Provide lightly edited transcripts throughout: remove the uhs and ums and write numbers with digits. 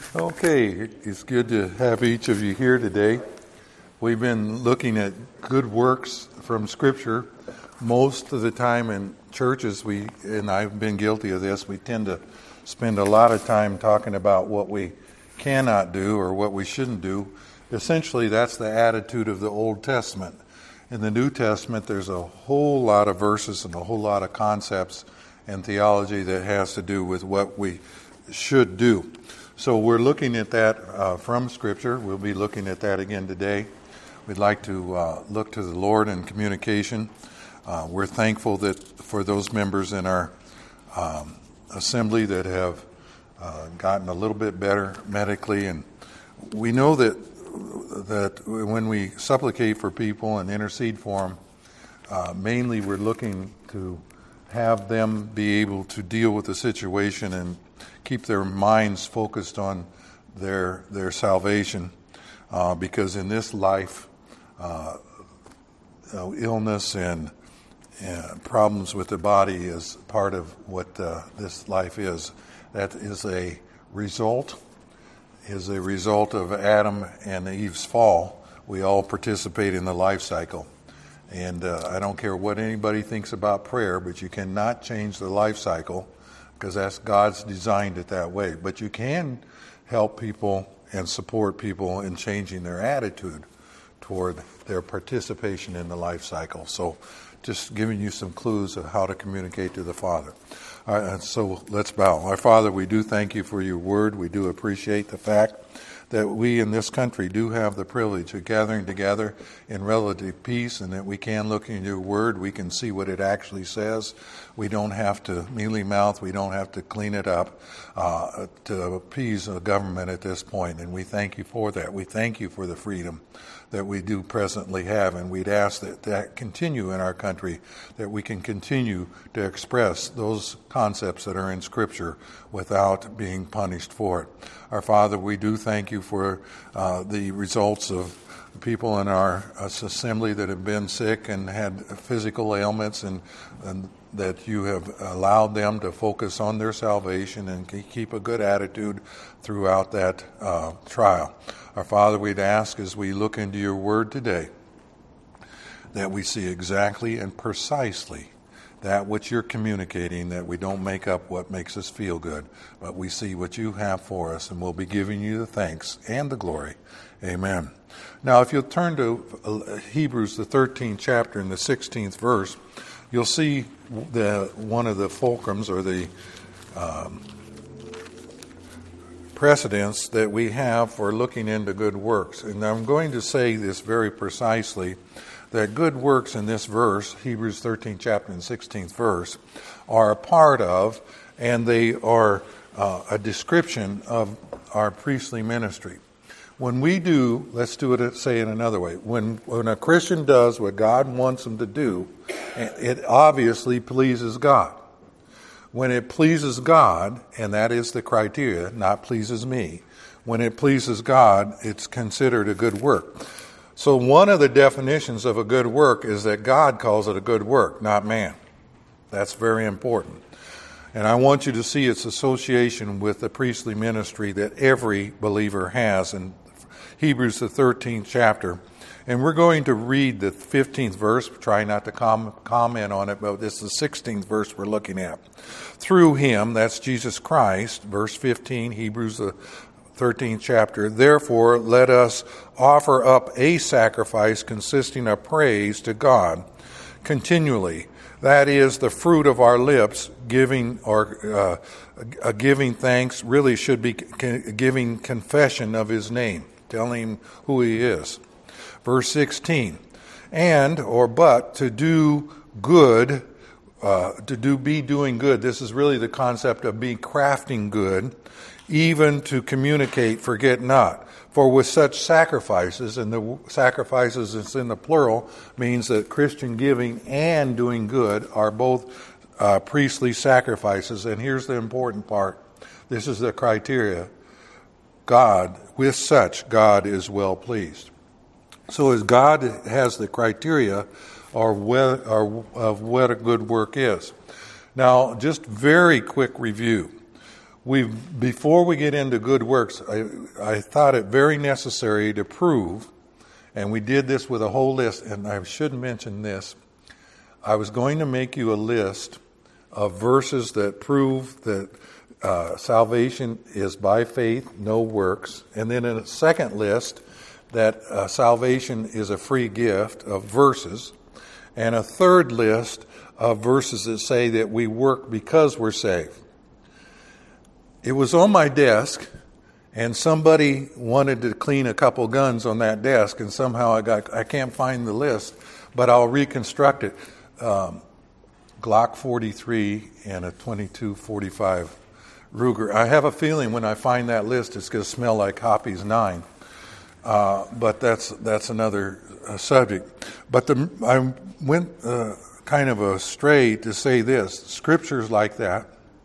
Okay, it's good to have each of you here today. We've been looking at good works from Scripture. Most of the time in churches, and I've been guilty of this, we tend to spend a lot of time talking about what we cannot do or what we shouldn't do. Essentially, that's the attitude of the Old Testament. In the New Testament, there's a whole lot of verses and a whole lot of concepts and theology that has to do with what we should do. So we're looking at that from Scripture. We'll be looking at that again today. We'd like to look to the Lord in communication. We're thankful that for those members in our assembly that have gotten a little bit better medically, and we know that when we supplicate for people and intercede for them, mainly we're looking to have them be able to deal with the situation and keep their minds focused on their salvation, because in this life, illness and problems with the body is part of what this life is. That is a result of Adam and Eve's fall. We all participate in the life cycle. And I don't care what anybody thinks about prayer, but you cannot change the life cycle because that's God's designed it that way. But you can help people and support people in changing their attitude toward their participation in the life cycle. So just giving you some clues of how to communicate to the Father. All right, so let's bow. Our Father, we do thank you for your word. We do appreciate the fact that we in this country do have the privilege of gathering together in relative peace, and that we can look in your word. We can see what it actually says. We don't have to mealy mouth. We don't have to clean it up to appease a government at this point, and we thank you for that. We thank you for the freedom that we do presently have, and we'd ask that continue in our country, that we can continue to express those concepts that are in Scripture without being punished for it. Our Father, we do thank you for the results of people in our assembly that have been sick and had physical ailments, and that you have allowed them to focus on their salvation and keep a good attitude throughout that trial. Our Father, we'd ask as we look into your word today that we see exactly and precisely that which you're communicating, that we don't make up what makes us feel good, but we see what you have for us, and we'll be giving you the thanks and the glory. Amen. Now, if you'll turn to Hebrews, the 13th chapter and the 16th verse, you'll see one of the fulcrums or the precedents that we have for looking into good works. And I'm going to say this very precisely, that good works in this verse, Hebrews 13th chapter and 16th verse, are a part of, and they are a description of our priestly ministry. When we do, let's do it, say it another way, when a Christian does what God wants them to do, it obviously pleases God. When it pleases God, and that is the criteria, not pleases me, when it pleases God, it's considered a good work. So one of the definitions of a good work is that God calls it a good work, not man. That's very important. And I want you to see its association with the priestly ministry that every believer has in Hebrews, the 13th chapter. And we're going to read the 15th verse, try not to comment on it, but this is the 16th verse we're looking at. Through him, that's Jesus Christ, verse 15, Hebrews, the 13th chapter, therefore let us offer up a sacrifice consisting of praise to God continually. That is the fruit of our lips, giving thanks, really should be giving confession of his name, telling him who he is. Verse 16, but to do good, be doing good. This is really the concept of be crafting good, even to communicate, forget not. For with such sacrifices, and the sacrifices is in the plural, means that Christian giving and doing good are both priestly sacrifices. And here's the important part. This is the criteria. With such, God is well pleased. So as God has the criteria of what a good work is. Now, just very quick review. Before we get into good works, I thought it very necessary to prove, and we did this with a whole list, and I should mention this. I was going to make you a list of verses that prove that salvation is by faith, no works, and then in a second list that salvation is a free gift of verses, and a third list of verses that say that we work because we're saved. It was on my desk, and somebody wanted to clean a couple guns on that desk, and somehow I can't find the list, but I'll reconstruct it. Glock 43 and a 22-45 Ruger. I have a feeling when I find that list, it's going to smell like Hoppy's 9. But that's another subject. But I went kind of astray to say this. Scriptures like that,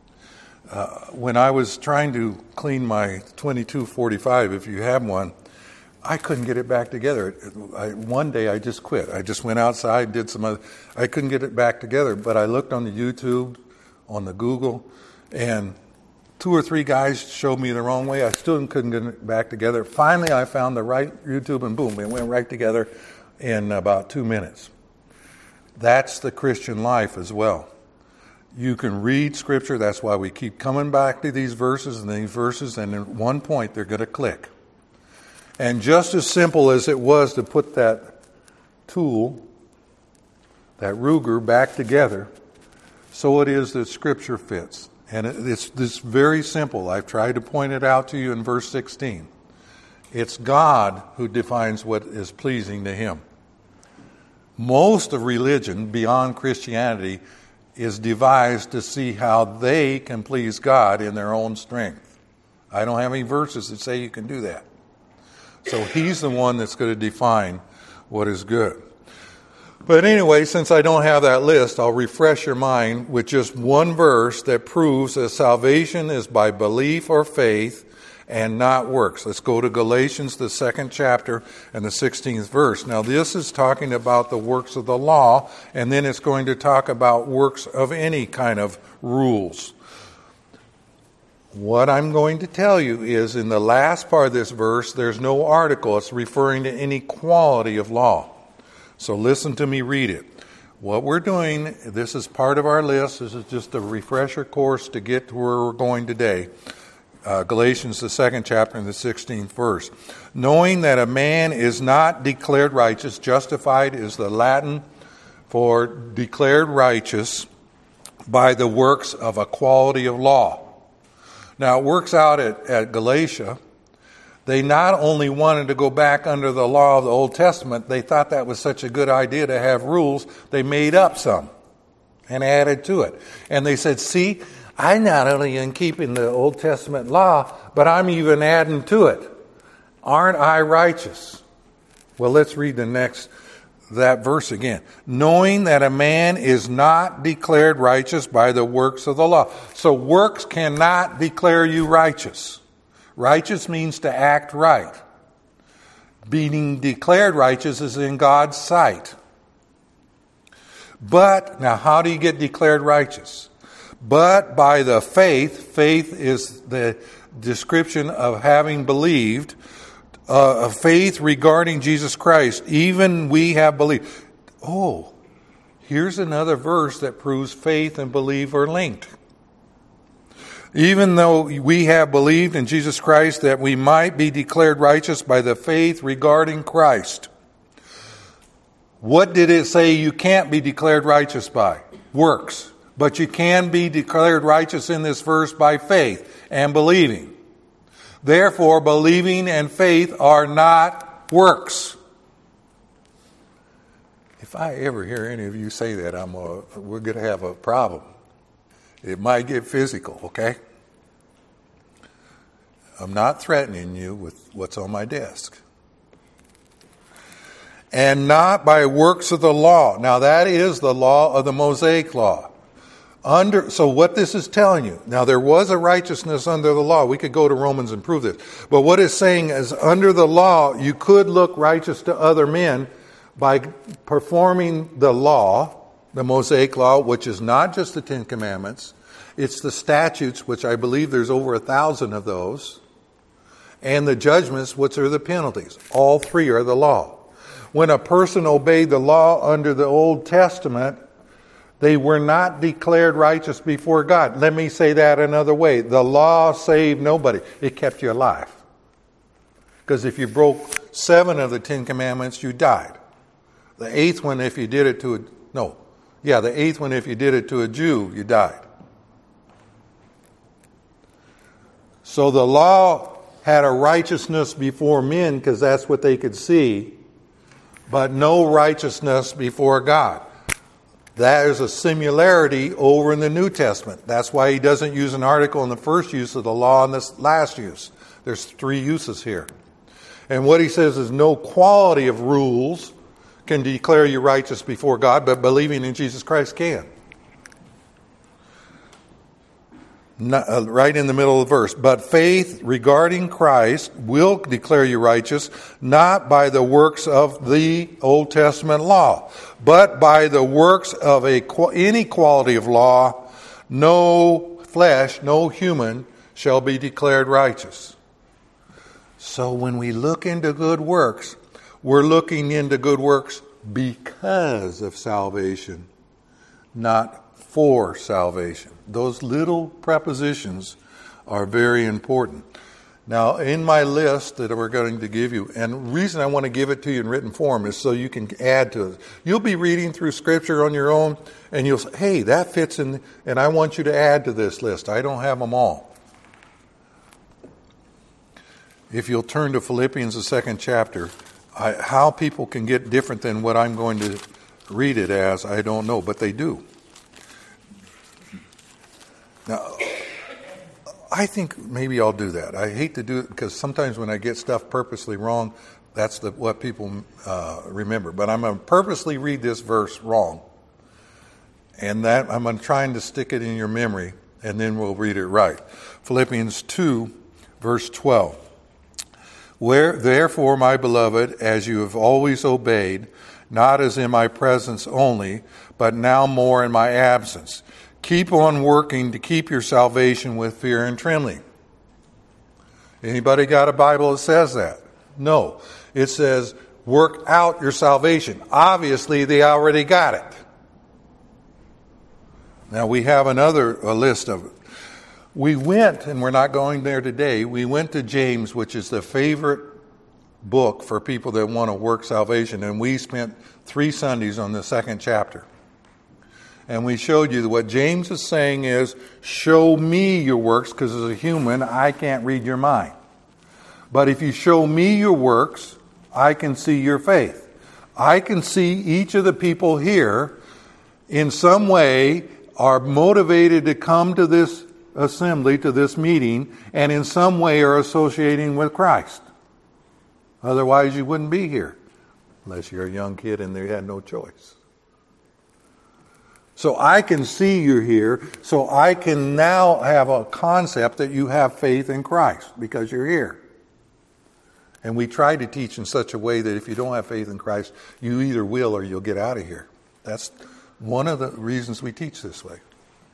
when I was trying to clean my 22-45, if you have one, I couldn't get it back together. One day I just quit. I just went outside, did some other. I couldn't get it back together. But I looked on the YouTube, on the Google, and 2 or 3 guys showed me the wrong way. I still couldn't get it back together. Finally, I found the right YouTube, and boom, it went right together in about 2 minutes. That's the Christian life as well. You can read Scripture. That's why we keep coming back to these verses, and at one point they're going to click. And just as simple as it was to put that tool, that Ruger, back together, so it is that Scripture fits. And it's very simple. I've tried to point it out to you in verse 16. It's God who defines what is pleasing to Him. Most of religion, beyond Christianity, is devised to see how they can please God in their own strength. I don't have any verses that say you can do that. So He's the one that's going to define what is good. But anyway, since I don't have that list, I'll refresh your mind with just one verse that proves that salvation is by belief or faith and not works. Let's go to Galatians, the 2nd chapter and the 16th verse. Now this is talking about the works of the law, and then it's going to talk about works of any kind of rules. What I'm going to tell you is in the last part of this verse, there's no article. It's referring to any quality of law. So listen to me read it. What we're doing, this is part of our list. This is just a refresher course to get to where we're going today. Galatians, the 2nd chapter and the 16th verse. Knowing that a man is not declared righteous, justified is the Latin for declared righteous by the works of a quality of law. Now, it works out at Galatia. They not only wanted to go back under the law of the Old Testament, they thought that was such a good idea to have rules, they made up some and added to it. And they said, see, I not only am keeping the Old Testament law, but I'm even adding to it. Aren't I righteous? Well, let's read that verse again. Knowing that a man is not declared righteous by the works of the law. So works cannot declare you righteous. Righteous means to act right. Being declared righteous is in God's sight. But, now how do you get declared righteous? But by the faith is the description of having believed, faith regarding Jesus Christ. Even we have believed. Oh, here's another verse that proves faith and belief are linked. Even though we have believed in Jesus Christ that we might be declared righteous by the faith regarding Christ. What did it say you can't be declared righteous by? Works. But you can be declared righteous in this verse by faith and believing. Therefore, believing and faith are not works. If I ever hear any of you say that, we're going to have a problem. It might get physical, okay? I'm not threatening you with what's on my desk. And not by works of the law. Now that is the law of the Mosaic law. So what this is telling you, now there was a righteousness under the law. We could go to Romans and prove this. But what it's saying is under the law, you could look righteous to other men by performing the law, the Mosaic law, which is not just the Ten Commandments, It's the statutes, which I believe there's over 1,000 of those, and the judgments, which are the penalties. All three are the law. When a person obeyed the law under the Old Testament, they were not declared righteous before God. Let me say that another way. The law saved nobody. It kept you alive. Because if you broke 7 of the 10 commandments, you died. The 8th one, if you did it to the 8th one, if you did it to a Jew, you died. So the law had a righteousness before men because that's what they could see, but no righteousness before God. There's a similarity over in the New Testament. That's why he doesn't use an article in the first use of the law and this last use. There's 3 uses here. And what he says is no quality of rules can declare you righteous before God, but believing in Jesus Christ can. Right in the middle of the verse. But faith regarding Christ will declare you righteous, not by the works of the Old Testament law, but by the works of any quality of law. No flesh, no human shall be declared righteous. So when we look into good works, we're looking into good works because of salvation, not for salvation. Those little prepositions are very important. Now, in my list that we're going to give you, and the reason I want to give it to you in written form is so you can add to it. You'll be reading through Scripture on your own, and you'll say, hey, that fits in, and I want you to add to this list. I don't have them all. If you'll turn to Philippians, the 2nd chapter, how people can get different than what I'm going to read it as, I don't know, but they do. Now, I think maybe I'll do that. I hate to do it because sometimes when I get stuff purposely wrong, that's what people remember. But I'm going to purposely read this verse wrong. And that I'm trying to stick it in your memory, and then we'll read it right. Philippians 2, verse 12. Therefore, my beloved, as you have always obeyed, not as in my presence only, but now more in my absence, keep on working to keep your salvation with fear and trembling. Anybody got a Bible that says that? No. It says, work out your salvation. Obviously, they already got it. Now, we have a list of it. We went, and we're not going there today, we went to James, which is the favorite book for people that want to work salvation, and we spent 3 Sundays on the 2nd chapter. And we showed you that what James is saying is, show me your works, because as a human, I can't read your mind. But if you show me your works, I can see your faith. I can see each of the people here, in some way, are motivated to come to this assembly, to this meeting, and in some way are associating with Christ. Otherwise, you wouldn't be here, unless you're a young kid and they had no choice. So I can see you're here, so I can now have a concept that you have faith in Christ because you're here. And we try to teach in such a way that if you don't have faith in Christ, you either will or you'll get out of here. That's one of the reasons we teach this way.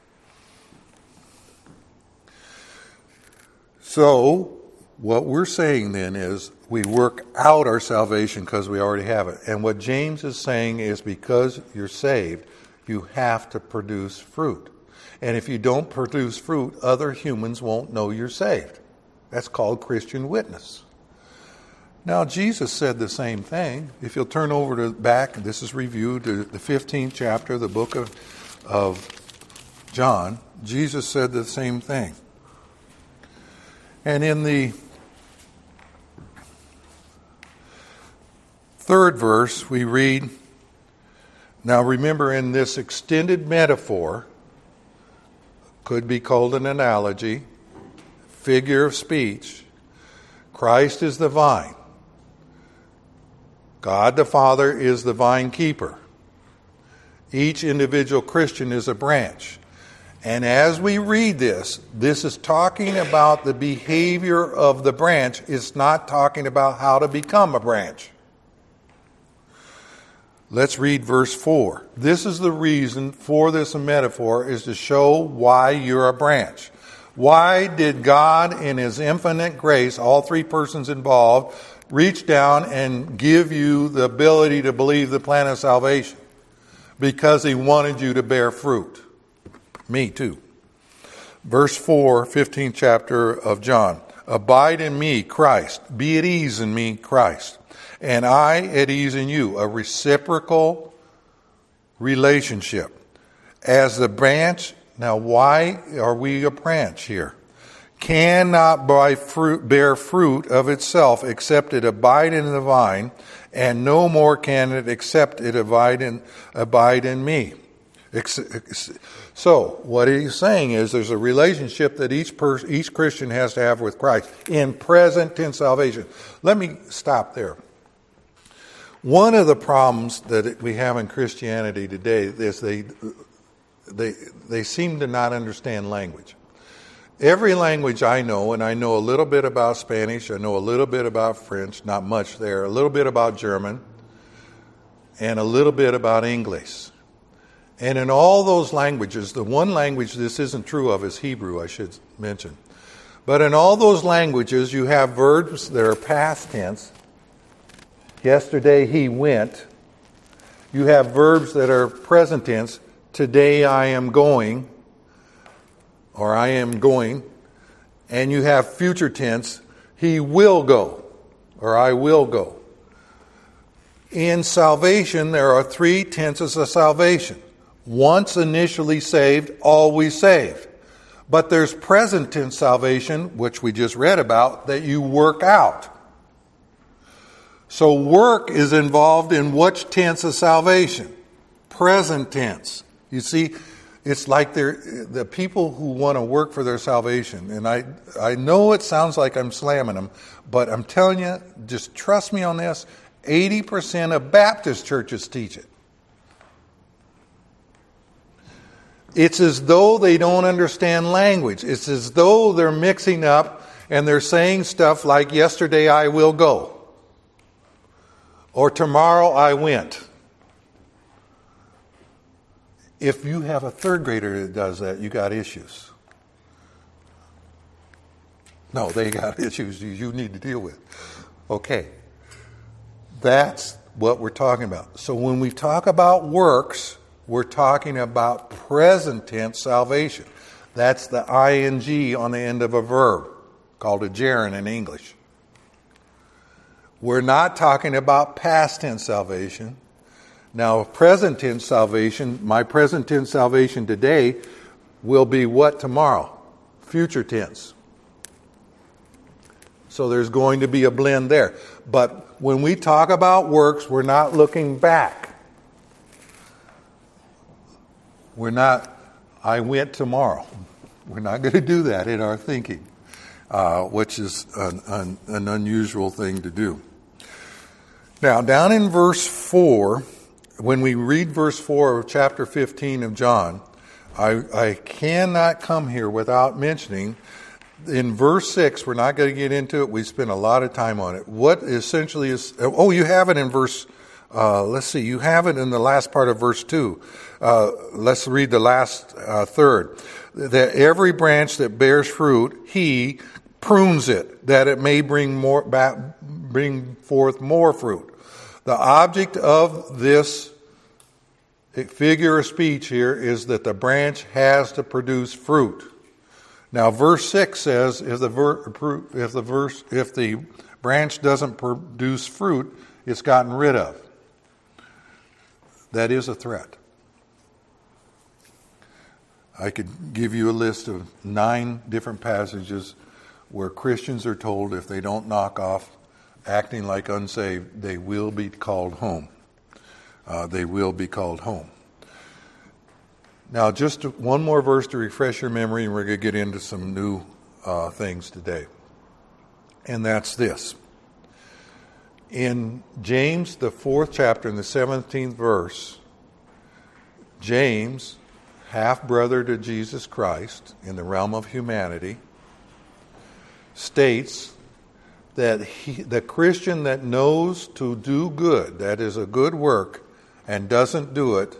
So, what we're saying then is we work out our salvation because we already have it. And what James is saying is because you're saved, you have to produce fruit. And if you don't produce fruit, other humans won't know you're saved. That's called Christian witness. Now, Jesus said the same thing. If you'll turn over to back, this is reviewed, to the 15th chapter, the book of John, Jesus said the same thing. And in the 3rd verse, we read, now remember, in this extended metaphor, could be called an analogy, figure of speech, Christ is the vine. God the Father is the vine keeper. Each individual Christian is a branch. And as we read this is talking about the behavior of the branch. It's not talking about how to become a branch. Let's read verse 4. This is the reason for this metaphor, is to show why you're a branch. Why did God, in His infinite grace, all three persons involved, reach down and give you the ability to believe the plan of salvation? Because He wanted you to bear fruit. Me too. Verse 4, 15th chapter of John. Abide in me, Christ. Be at ease in me, Christ. And I at ease in you. A reciprocal relationship. As the branch, now why are we a branch here? Cannot bear fruit of itself except it abide in the vine, and no more can it except it abide in me. So, what he's saying is there's a relationship that each Christian has to have with Christ in present tense salvation. Let me stop there. One of the problems that we have in Christianity today is they seem to not understand language. Every language I know, and I know a little bit about Spanish, I know a little bit about French, not much there, a little bit about German, and a little bit about English. And in all those languages, the one language this isn't true of is Hebrew, I should mention. But in all those languages, you have verbs that are past tense. Yesterday he went. You have verbs that are present tense. Today I am going, or I am going. And you have future tense. He will go, or I will go. In salvation, there are three tenses of salvation. Once initially saved, always saved. But there's present tense salvation, which we just read about, that you work out. So work is involved in which tense of salvation? Present tense. You see, it's like the people who want to work for their salvation. And I know it sounds like I'm slamming them, but I'm telling you, just trust me on this, 80% of Baptist churches teach it. It's as though they don't understand language. It's as though they're mixing up and they're saying stuff like, yesterday I will go. Or tomorrow I went. If you have a third grader that does that, you got issues. No, they got issues you need to deal with. Okay. That's what we're talking about. So when we talk about works, we're talking about present tense salvation. That's the ing on the end of a verb, called a gerund in English. We're not talking about past tense salvation. Now, present tense salvation, my present tense salvation today will be what tomorrow? Future tense. So there's going to be a blend there. But when we talk about works, we're not looking back. We're not, I went tomorrow. We're not going to do that in our thinking, which is an unusual thing to do. Now, down in verse 4, when we read verse 4 of chapter 15 of John, I cannot come here without mentioning, in verse 6, we're not going to get into it, we spent a lot of time on it. What essentially is, you have it in verse, you have it in the last part of verse 2. Let's read the last third. That every branch that bears fruit, he prunes it, that it may bring forth more fruit. The object of this figure of speech here is that the branch has to produce fruit. Now, verse 6 says if the branch doesn't produce fruit, it's gotten rid of. That is a threat. I could give you a list of 9 different passages where Christians are told if they don't knock off acting like unsaved, they will be called home. They will be called home. Now, just one more verse to refresh your memory, and we're going to get into some new things today. And that's this. In James, the 4th chapter, in the 17th verse, James, half-brother to Jesus Christ in the realm of humanity, states that the Christian that knows to do good, that is a good work, and doesn't do it,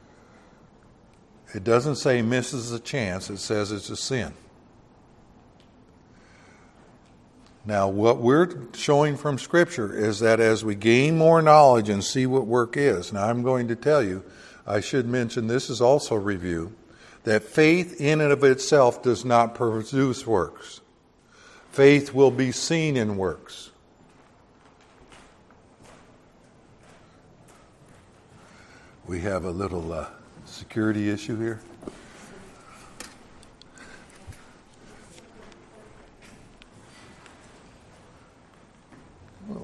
it doesn't say misses a chance. It says it's a sin. Now, what we're showing from Scripture is that as we gain more knowledge and see what work is, now I'm going to tell you, I should mention this is also review, that faith in and of itself does not produce works. Faith will be seen in works. We have a little security issue here. Oh.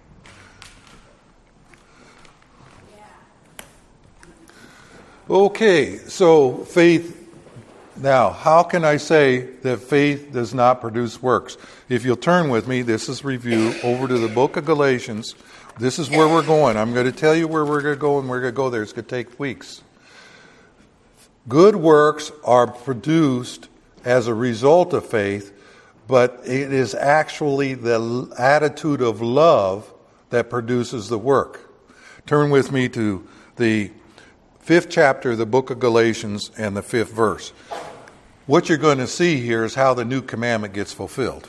Okay, so faith. Now, how can I say that faith does not produce works? If you'll turn with me, this is review, over to the book of Galatians. This is where we're going. I'm going to tell you where we're going to go, and we're going to go there. It's going to take weeks. Good works are produced as a result of faith, but it is actually the attitude of love that produces the work. Turn with me to the 5th chapter of the book of Galatians and the 5th verse. What you're going to see here is how the new commandment gets fulfilled.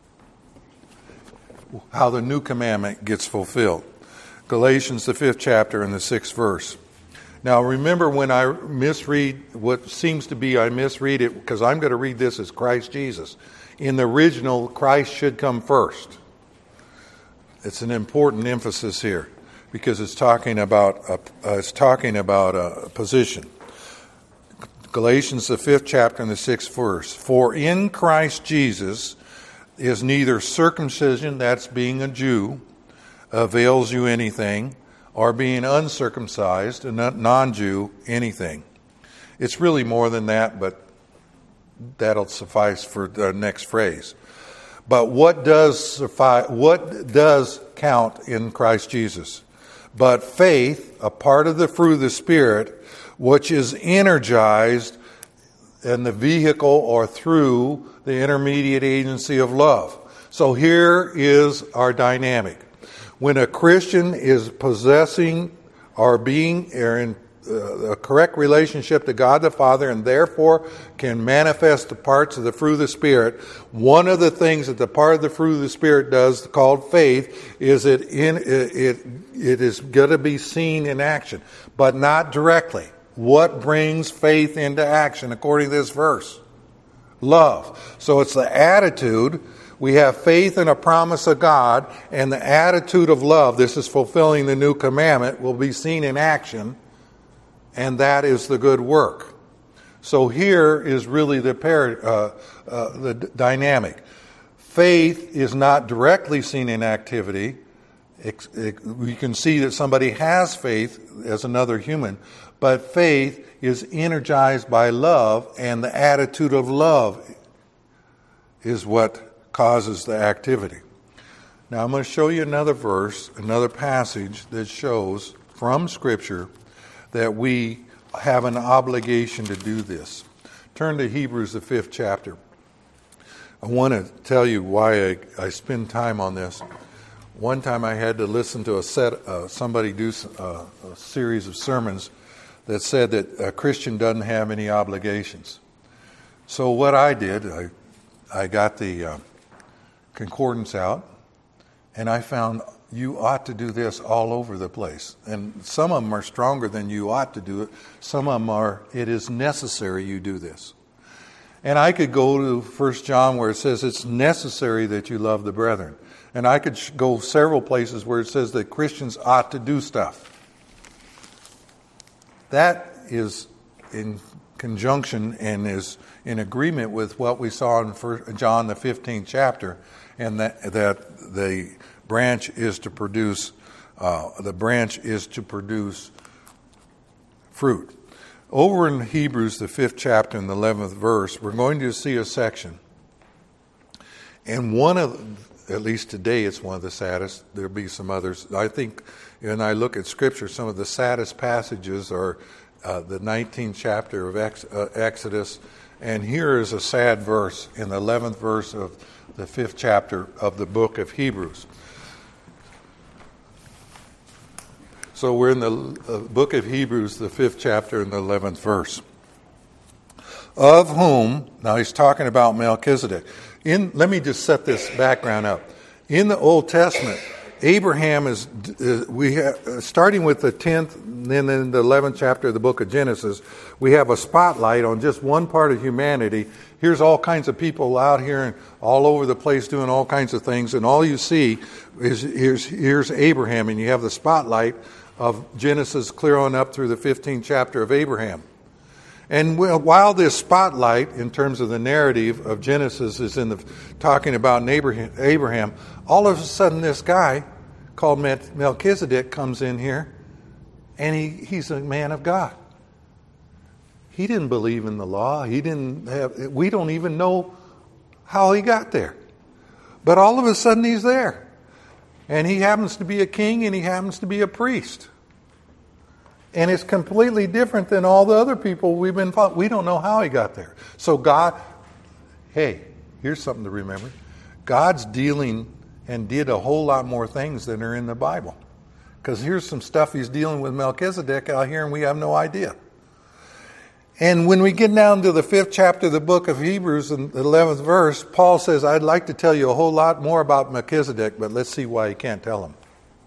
How the new commandment gets fulfilled. Galatians, the 5th chapter and the 6th verse. Now remember, when I misread what seems to be, I misread it because I'm going to read this as Christ Jesus. In the original, Christ should come first. It's an important emphasis here because it's talking about a position. Galatians, the 5th chapter and the 6th verse. For in Christ Jesus is neither circumcision, that's being a Jew, avails you anything, or being uncircumcised, a non-Jew, anything. It's really more than that, but that'll suffice for the next phrase. But what does count in Christ Jesus? But faith, a part of the fruit of the Spirit, which is energized in the vehicle or through the intermediate agency of love. So here is our dynamic. When a Christian is possessing or in a correct relationship to God the Father and therefore can manifest the parts of the fruit of the Spirit, one of the things that the part of the fruit of the Spirit does, called faith, is it is going to be seen in action, but not directly. What brings faith into action according to this verse? Love. So it's the attitude. We have faith in a promise of God, and the attitude of love, this is fulfilling the new commandment, will be seen in action, and that is the good work. So here is really the dynamic. Faith is not directly seen in activity. We can see that somebody has faith as another human, but faith is energized by love, and the attitude of love is what causes the activity. Now I'm going to show you another verse, another passage that shows from Scripture that we have an obligation to do this. Turn to Hebrews, the 5th chapter. I want to tell you why I spend time on this. One time I had to listen to somebody do a series of sermons that said that a Christian doesn't have any obligations. So what I did, I got the concordance out, and I found you ought to do this all over the place. And some of them are stronger than you ought to do it. Some of them are, it is necessary you do this. And I could go to 1 John where it says it's necessary that you love the brethren. And I could go several places where it says that Christians ought to do stuff. That is in conjunction and is in agreement with what we saw in 1 John the 15th chapter, and that the branch is to produce fruit. Over in Hebrews the 5th chapter and the 11th verse, we're going to see a section, and at least today it's one of the saddest. There'll be some others. I think when I look at Scripture, some of the saddest passages are the 19th chapter of Exodus. And here is a sad verse in the 11th verse of the 5th chapter of the book of Hebrews. So we're in the book of Hebrews, the 5th chapter and the 11th verse. Of whom, now he's talking about Melchizedek. Let me just set this background up. In the Old Testament, Abraham is, starting with the 10th and then in the 11th chapter of the book of Genesis, we have a spotlight on just one part of humanity. Here's all kinds of people out here and all over the place doing all kinds of things, and all you see is here's Abraham, and you have the spotlight of Genesis clear on up through the 15th chapter of Abraham. And while this spotlight, in terms of the narrative of Genesis, is talking about Abraham, all of a sudden this guy called Melchizedek comes in here, and he's a man of God. He didn't believe in the law. We don't even know how he got there. But all of a sudden he's there. And he happens to be a king, and he happens to be a priest. And it's completely different than all the other people we've been following. We don't know how he got there. So God, hey, here's something to remember. God's dealing and did a whole lot more things than are in the Bible. Because here's some stuff he's dealing with Melchizedek out here, and we have no idea. And when we get down to the 5th chapter of the book of Hebrews, in the 11th verse, Paul says, I'd like to tell you a whole lot more about Melchizedek, but let's see why he can't tell him.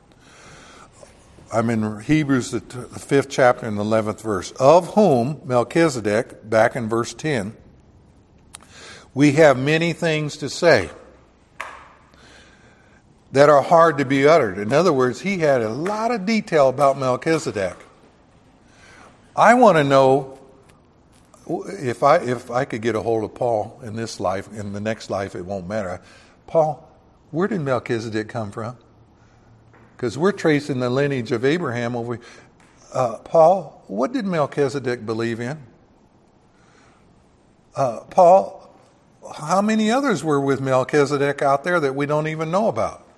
I'm in Hebrews, the 5th chapter and the 11th verse. Of whom, Melchizedek, back in verse 10, we have many things to say that are hard to be uttered. In other words, he had a lot of detail about Melchizedek. I want to know, if I could get a hold of Paul in this life, in the next life it won't matter. Paul, where did Melchizedek come from? Because we're tracing the lineage of Abraham over. Paul, what did Melchizedek believe in? Paul, how many others were with Melchizedek out there that we don't even know about?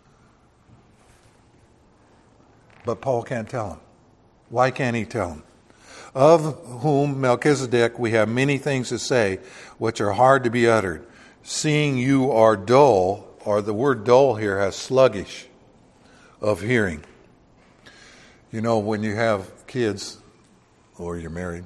But Paul can't tell him. Why can't he tell him? Of whom, Melchizedek, we have many things to say, which are hard to be uttered. Seeing you are dull, or the word dull here has sluggish, of hearing. You know, when you have kids, or you're married,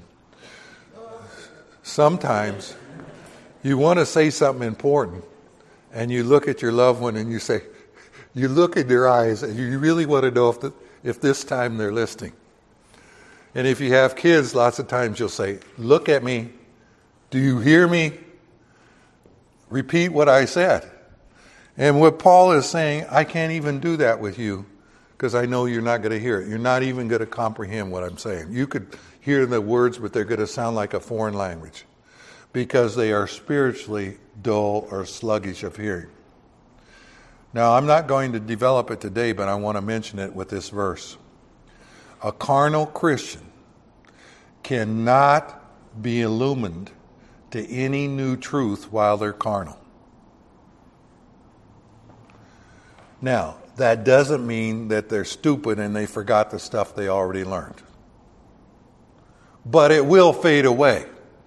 sometimes you want to say something important, and you look at your loved one and you look at their eyes, and you really want to know if this time they're listening. And if you have kids, lots of times you'll say, look at me. Do you hear me? Repeat what I said. And what Paul is saying, I can't even do that with you because I know you're not going to hear it. You're not even going to comprehend what I'm saying. You could hear the words, but they're going to sound like a foreign language because they are spiritually dull or sluggish of hearing. Now, I'm not going to develop it today, but I want to mention it with this verse. A carnal Christian cannot be illumined to any new truth while they're carnal. Now, that doesn't mean that they're stupid and they forgot the stuff they already learned. But it will fade away.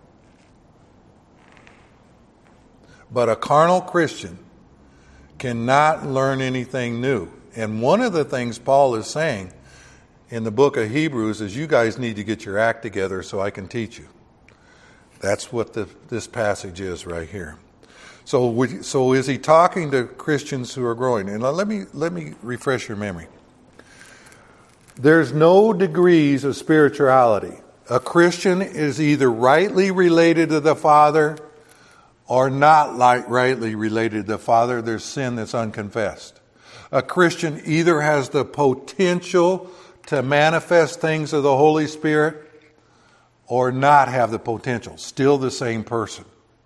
But a carnal Christian cannot learn anything new. And one of the things Paul is saying in the book of Hebrews is you guys need to get your act together so I can teach you. That's what this passage is right here. So is he talking to Christians who are growing? And let me refresh your memory. There's no degrees of spirituality. A Christian is either rightly related to the Father or not rightly related to the Father. There's sin that's unconfessed. A Christian either has the potential to manifest things of the Holy Spirit or not have the potential. Still the same person.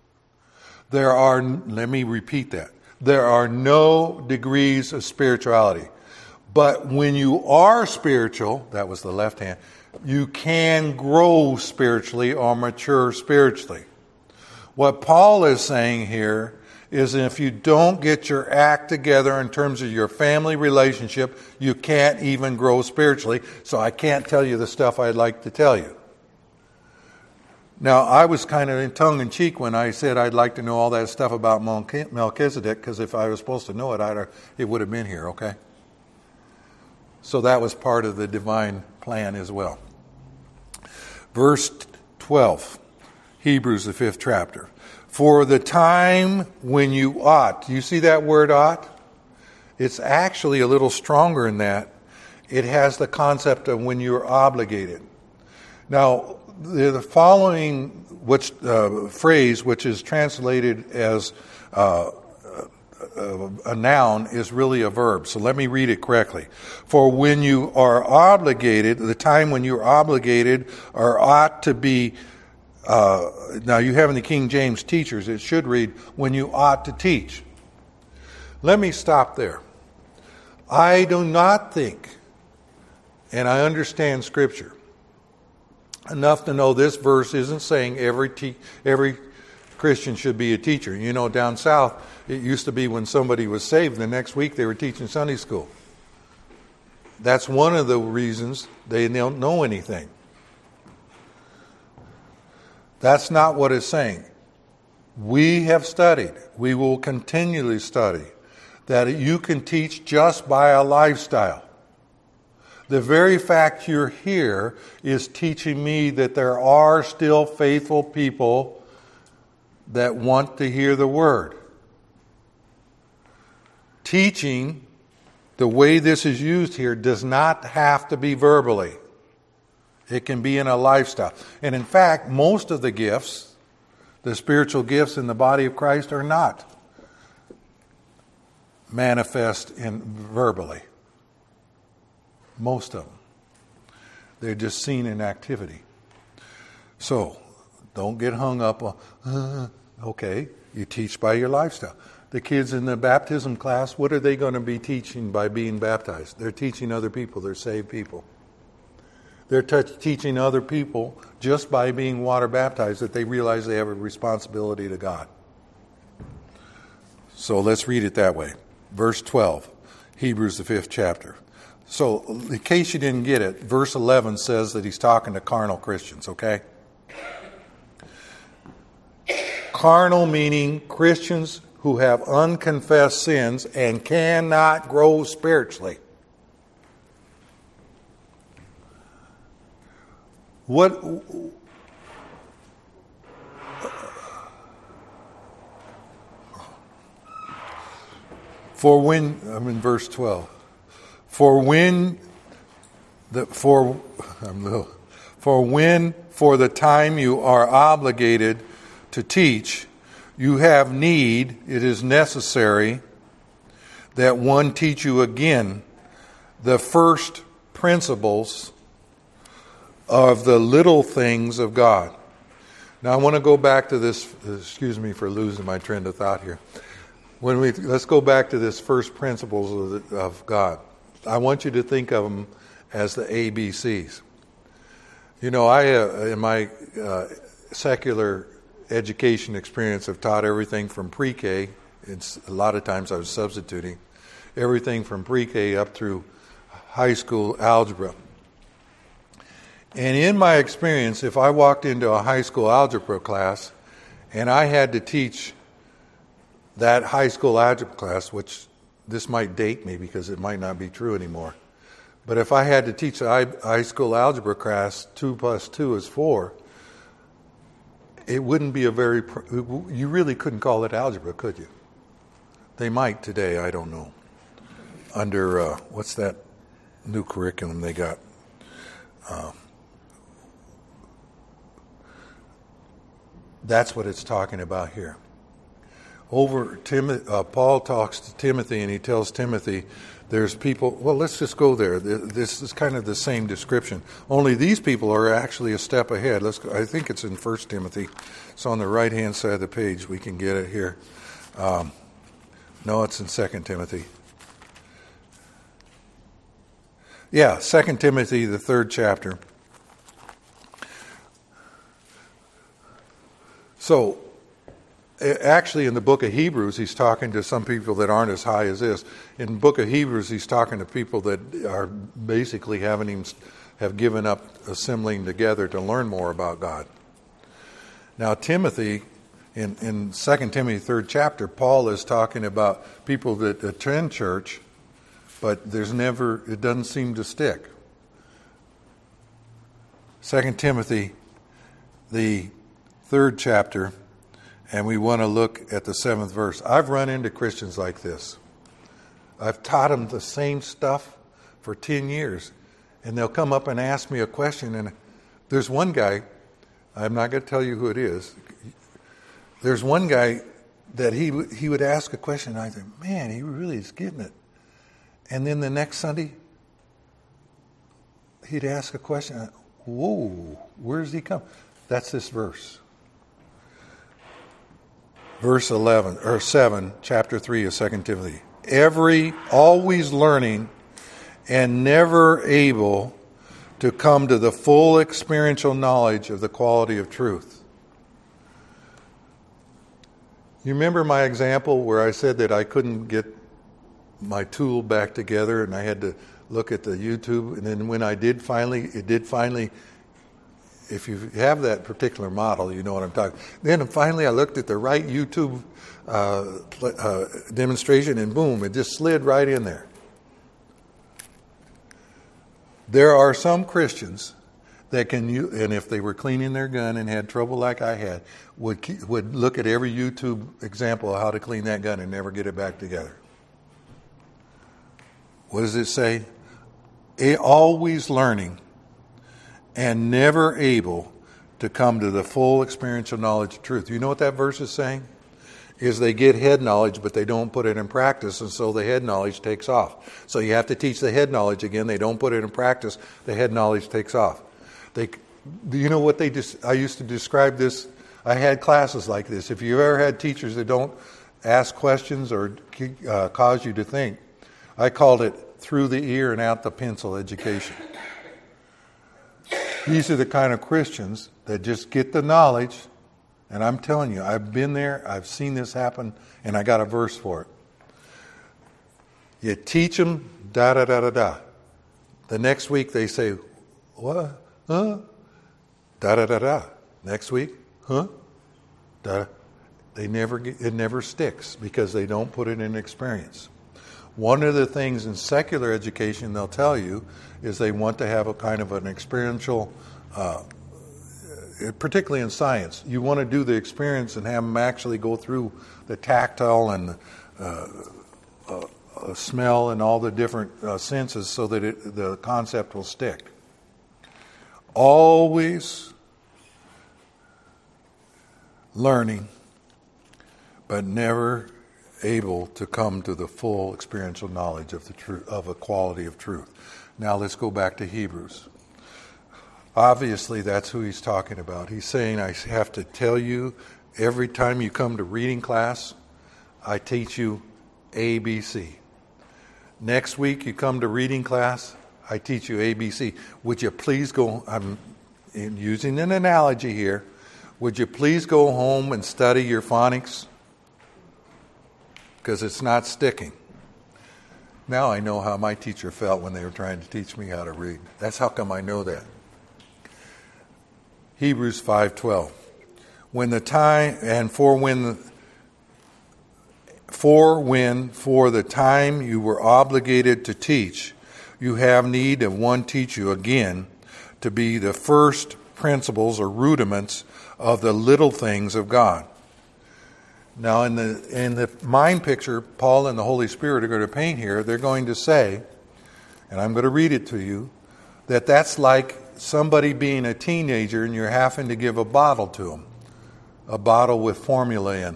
Let me repeat that. There are no degrees of spirituality. But when you are spiritual, that was the left hand, you can grow spiritually or mature spiritually. What Paul is saying here is if you don't get your act together in terms of your family relationship, you can't even grow spiritually. So I can't tell you the stuff I'd like to tell you. Now, I was kind of in tongue-in-cheek when I said I'd like to know all that stuff about Melchizedek, because if I was supposed to know it, it would have been here, okay? So that was part of the divine plan as well. Verse 12, Hebrews, the 5th chapter. For the time when you ought. Do you see that word ought? It's actually a little stronger than that. It has the concept of when you're obligated. Now, the following phrase, which is translated as a noun, is really a verb. So let me read it correctly. For when you are obligated, the time when you're obligated or ought to be, now you have in the King James teachers, it should read, when you ought to teach. Let me stop there. I do not think, and I understand Scripture enough to know this verse isn't saying every Christian should be a teacher. You know, down south, it used to be when somebody was saved, the next week they were teaching Sunday school. That's one of the reasons they don't know anything. That's not what it's saying. We have studied, we will continually study, that you can teach just by a lifestyle. The very fact you're here is teaching me that there are still faithful people that want to hear the Word. Teaching, the way this is used here, does not have to be verbally. It can be in a lifestyle. And in fact, most of the gifts, the spiritual gifts in the body of Christ, are not manifest in verbally. Most of them. They're just seen in activity. So, don't get hung up on, okay, you teach by your lifestyle. The kids in the baptism class, what are they going to be teaching by being baptized? They're teaching other people. They're saved people. They're teaching other people just by being water baptized that they realize they have a responsibility to God. So let's read it that way. Verse 12, Hebrews the 5th chapter. So, in case you didn't get it, verse 11 says that he's talking to carnal Christians, okay? Carnal meaning Christians who have unconfessed sins and cannot grow spiritually. I'm in verse 12. For the time you are obligated to teach, you have need, it is necessary, that one teach you again the first principles of the little things of God. Now I want to go back to this, excuse me for losing my train of thought here. Let's go back to this first principles of God. I want you to think of them as the ABCs. You know, I, in my secular education experience, have taught everything from pre-K. A lot of times I was substituting. Everything from pre-K up through high school algebra. And in my experience, if I walked into a high school algebra class and I had to teach that high school algebra class, which this might date me because it might not be true anymore. But if I had to teach a high school algebra class, 2 plus 2 is 4, it wouldn't be you really couldn't call it algebra, could you? They might today, I don't know. Under, what's that new curriculum they got? That's what it's talking about here. Paul talks to Timothy and he tells Timothy there's people, well, let's just go there. This is kind of the same description. Only these people are actually a step ahead. I think it's in 1 Timothy. It's on the right-hand side of the page. We can get it here. No, it's in 2 Timothy. Yeah, 2 Timothy, the 3rd chapter. So, actually, in the book of Hebrews, he's talking to some people that aren't as high as this. In the book of Hebrews, he's talking to people that are basically have given up assembling together to learn more about God. Now, Timothy, in 2 Timothy 3rd chapter, Paul is talking about people that attend church but it doesn't seem to stick. 2 Timothy, the 3rd chapter, and we want to look at the 7th verse. I've run into Christians like this. I've taught them the same stuff for 10 years, and they'll come up and ask me a question, and there's one guy, I'm not going to tell you who it is, there's one guy that he would ask a question, and I think, man, he really is getting it. And then the next Sunday, he'd ask a question, whoa, where does he come? That's this verse. Verse 7, chapter 3 of 2 Timothy. Always learning and never able to come to the full experiential knowledge of the quality of truth. You remember my example where I said that I couldn't get my tool back together and I had to look at the YouTube, and then when it did finally, if you have that particular model, you know what I'm talking about. Then finally I looked at the right YouTube demonstration, and boom, it just slid right in there. There are some Christians that can, and if they were cleaning their gun and had trouble like I had, would look at every YouTube example of how to clean that gun and never get it back together. What does it say? Always learning and never able to come to the full experiential knowledge of truth. You know what that verse is saying? Is they get head knowledge, but they don't put it in practice, and so the head knowledge takes off. So you have to teach the head knowledge again. They don't put it in practice. The head knowledge takes off. You know what I used to describe this. I had classes like this. If you've ever had teachers that don't ask questions or cause you to think, I called it through the ear and out the pencil education. These are the kind of Christians that just get the knowledge. And I'm telling you, I've been there, I've seen this happen, and I got a verse for it. You teach them, da-da-da-da-da. The next week they say, what? Huh? Da-da-da-da. Next week, huh? Da. It never sticks because they don't put it in experience. One of the things in secular education they'll tell you is they want to have a kind of an experiential particularly in science, you want to do the experience and have them actually go through the tactile and smell and all the different senses so that the concept will stick. Always learning, but never able to come to the full experiential knowledge of the truth, of a quality of truth. Now let's go back to Hebrews. Obviously, that's who he's talking about. He's saying, I have to tell you, every time you come to reading class, I teach you ABC. Next week, you come to reading class, I teach you ABC. Would you please go, I'm using an analogy here, would you please go home and study your phonics? Because it's not sticking. Now I know how my teacher felt when they were trying to teach me how to read. That's how come I know that. Hebrews 5:12. For the time you were obligated to teach, you have need of one teach you again to be the first principles or rudiments of the little things of God. Now in the mind picture Paul and the Holy Spirit are going to paint here, they're going to say, and I'm going to read it to you, that's like somebody being a teenager and you're having to give a bottle to them, a bottle with formula in.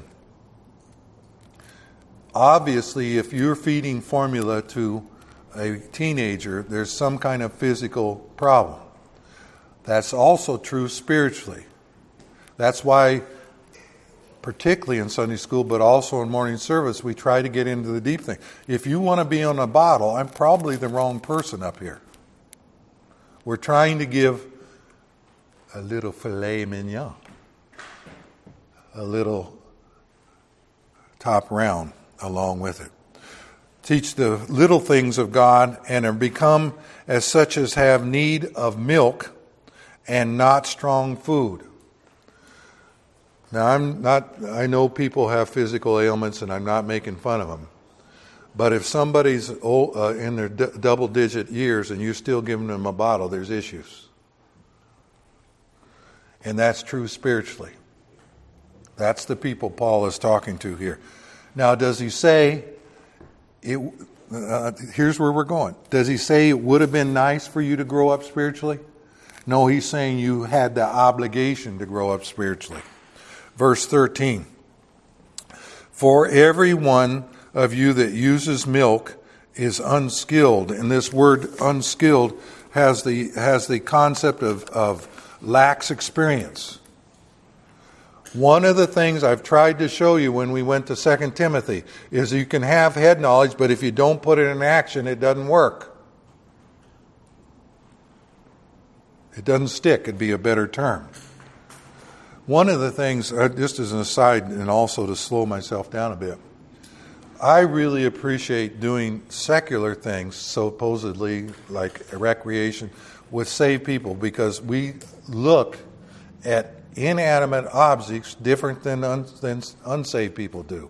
Obviously, if you're feeding formula to a teenager, there's some kind of physical problem. That's also true spiritually. That's why, particularly in Sunday school, but also in morning service, we try to get into the deep thing. If you want to be on a bottle, I'm probably the wrong person up here. We're trying to give a little filet mignon, a little top round along with it. Teach the little things of God and are become as such as have need of milk and not strong food. Now I know people have physical ailments and I'm not making fun of them. But if somebody's in their double-digit years and you're still giving them a bottle, there's issues. And that's true spiritually. That's the people Paul is talking to here. Now, does he say, here's where we're going. Does he say it would have been nice for you to grow up spiritually? No, he's saying you had the obligation to grow up spiritually. Verse 13. For every one of you that uses milk is unskilled. And this word unskilled has the concept of lax experience. One of the things I've tried to show you when we went to 2 Timothy is you can have head knowledge, but if you don't put it in action, it doesn't work. It doesn't stick, it'd be a better term. One of the things, just as an aside and also to slow myself down a bit, I really appreciate doing secular things, supposedly like recreation, with saved people, because we look at inanimate objects different than unsaved people do.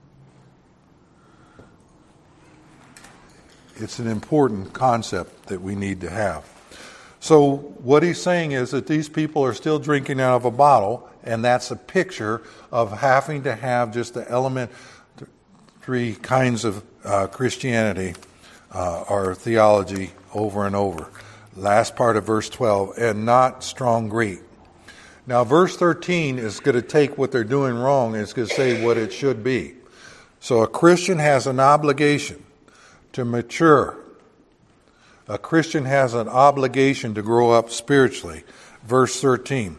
It's an important concept that we need to have. So what he's saying is that these people are still drinking out of a bottle, and that's a picture of having to have just the elementary kinds of Christianity or theology over and over. Last part of verse 12, and not strong Greek. Now, verse 13 is going to take what they're doing wrong and it's going to say what it should be. So a Christian has an obligation to mature. A Christian has an obligation to grow up spiritually. Verse 13.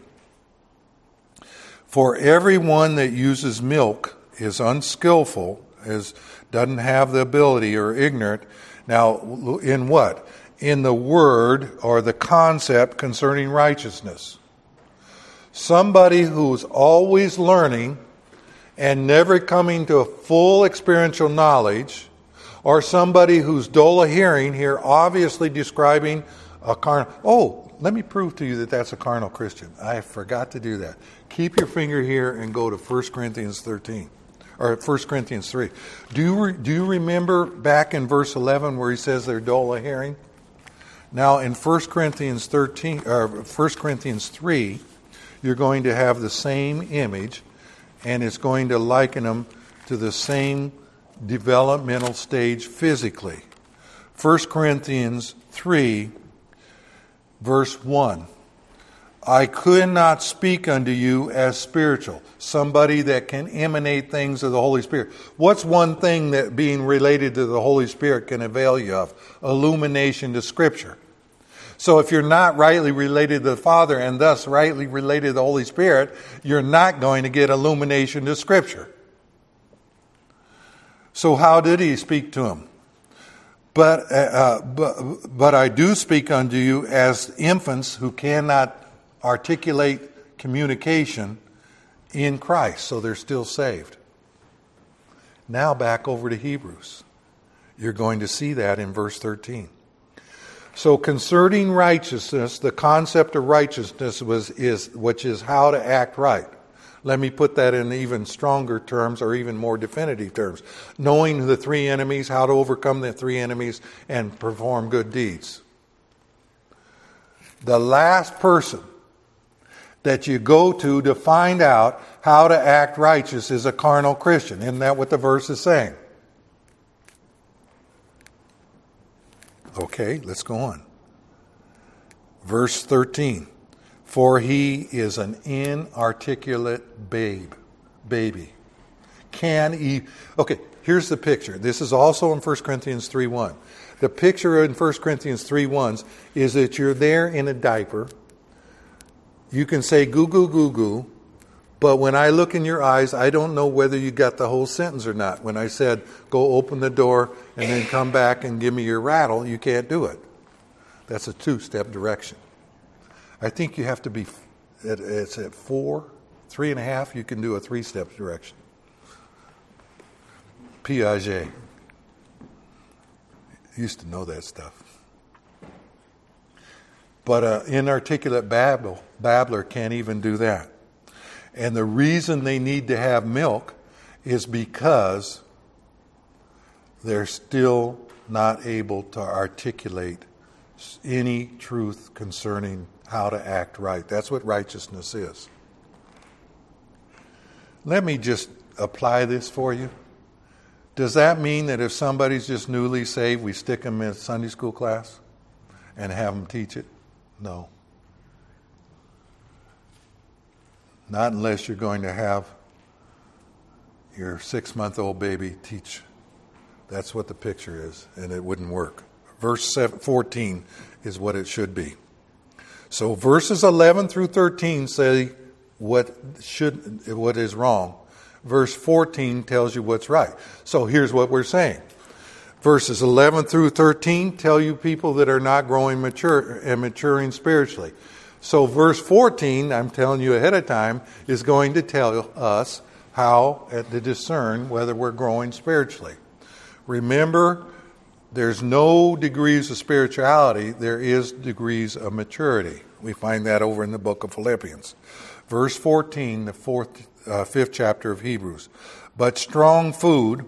For everyone that uses milk is unskillful, doesn't have the ability or ignorant. Now, in what? In the word or the concept concerning righteousness. Somebody who's always learning and never coming to a full experiential knowledge, or somebody who's dull of hearing, here obviously describing a carnal. Oh, let me prove to you that that's a carnal Christian. I forgot to do that. Keep your finger here and go to 1 Corinthians 13, or 1 Corinthians 3. Do you remember back in verse 11 where he says they're dull of hearing? Now in 1 Corinthians 13, or 1 Corinthians 3, you're going to have the same image, and it's going to liken them to the same developmental stage physically. 1 Corinthians 3, verse 1. I could not speak unto you as spiritual, somebody that can emanate things of the Holy Spirit. What's one thing that being related to the Holy Spirit can avail you of? Illumination to Scripture. So if you're not rightly related to the Father and thus rightly related to the Holy Spirit, you're not going to get illumination to Scripture. So how did he speak to him? But I do speak unto you as infants who cannot articulate communication in Christ, so they're still saved. Now back over to Hebrews. You're going to see that in verse 13. So concerning righteousness, the concept of righteousness which is how to act right. Let me put that in even stronger terms or even more definitive terms. Knowing the three enemies, how to overcome the three enemies and perform good deeds. The last person that you go to find out how to act righteous is a carnal Christian. Isn't that what the verse is saying? Okay, let's go on. Verse 13. For he is an inarticulate baby. Okay, here's the picture. This is also in 1 Corinthians 3:1. The picture in 1 Corinthians 3:1 is that you're there in a diaper. You can say goo goo goo goo, but when I look in your eyes, I don't know whether you got the whole sentence or not. When I said, go open the door and then come back and give me your rattle, you can't do it. That's a 2-step direction. I think you have to be, it's at 4, 3.5, you can do a 3-step direction. Piaget. Used to know that stuff. But an inarticulate babbler can't even do that. And the reason they need to have milk is because they're still not able to articulate any truth concerning how to act right. That's what righteousness is. Let me just apply this for you. Does that mean that if somebody's just newly saved, we stick them in a Sunday school class and have them teach it? No. Not unless you're going to have your 6-month-old baby teach. That's what the picture is, and it wouldn't work. Verse 14 is what it should be. So verses 11 through 13 say what is wrong. Verse 14 tells you what's right. So here's what we're saying. Verses 11 through 13 tell you people that are not growing mature and maturing spiritually. So verse 14, I'm telling you ahead of time, is going to tell us how to discern whether we're growing spiritually. Remember, there's no degrees of spirituality. There is degrees of maturity. We find that over in the book of Philippians. Verse 14, the fifth chapter of Hebrews. But strong food,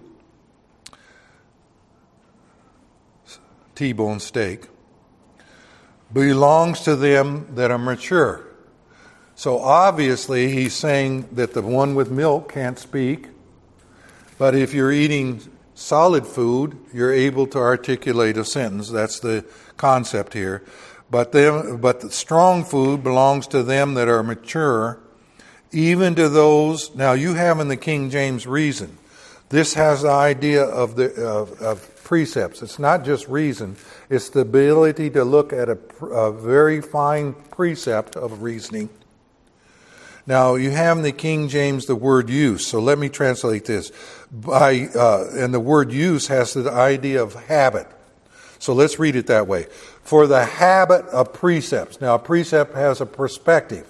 T-bone steak, belongs to them that are mature. So obviously he's saying that the one with milk can't speak. But if you're eating solid food, you're able to articulate a sentence. That's the concept here. But the strong food belongs to them that are mature, even to those. Now you have in the King James reason. This has the idea of precepts. It's not just reason. It's the ability to look at a very fine precept of reasoning. Now, you have in the King James the word use. So let me translate this. And the word use has the idea of habit. So let's read it that way. For the habit of precepts. Now, a precept has a perspective.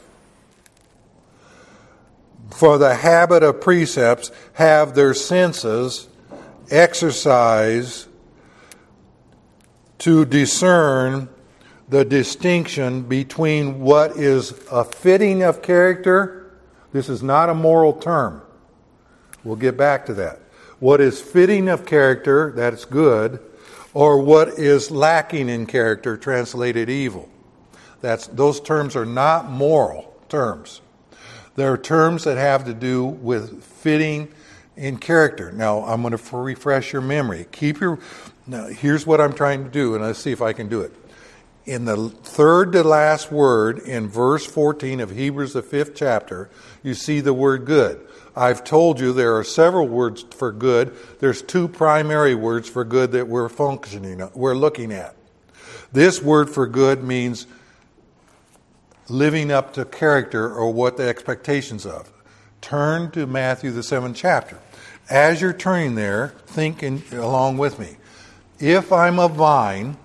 For the habit of precepts have their senses exercise to discern the distinction between what is a fitting of character. This is not a moral term. We'll get back to that. What is fitting of character, that's good, or what is lacking in character, translated evil. Those terms are not moral terms. They're terms that have to do with fitting in character. Now, I'm going to refresh your memory. Now, here's what I'm trying to do, and let's see if I can do it. In the third to last word in verse 14 of Hebrews, the 5th chapter, you see the word good. I've told you there are several words for good. There's 2 primary words for good that we're looking at. This word for good means living up to character or what the expectations of. Turn to Matthew, the 7th chapter. As you're turning there, think along with me. If I'm a vine,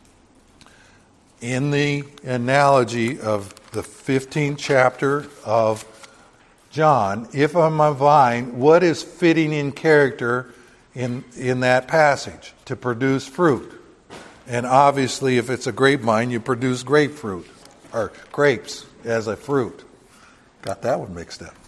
in the analogy of the 15th chapter of John, if I'm a vine, what is fitting in character in that passage? To produce fruit. And obviously, if it's a grapevine, you produce grapefruit, or grapes as a fruit. Got that one mixed up.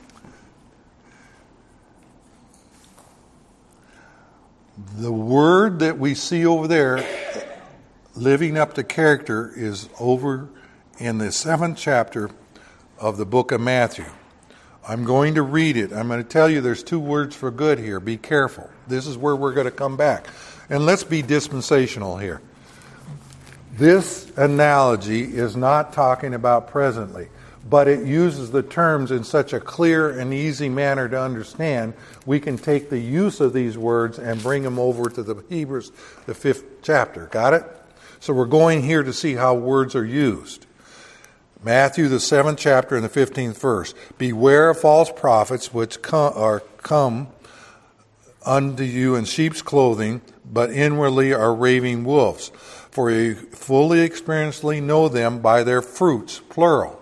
The word that we see over there, living up to character, is over in the 7th chapter of the book of Matthew. I'm going to read it. I'm going to tell you there's 2 words for good here. Be careful. This is where we're going to come back. And let's be dispensational here. This analogy is not talking about presently, but it uses the terms in such a clear and easy manner to understand. We can take the use of these words and bring them over to the Hebrews, the 5th chapter. Got it? So we're going here to see how words are used. Matthew, the 7th chapter and the 15th verse. Beware of false prophets which come unto you in sheep's clothing, but inwardly are raving wolves. For you fully experientially know them by their fruits, plural.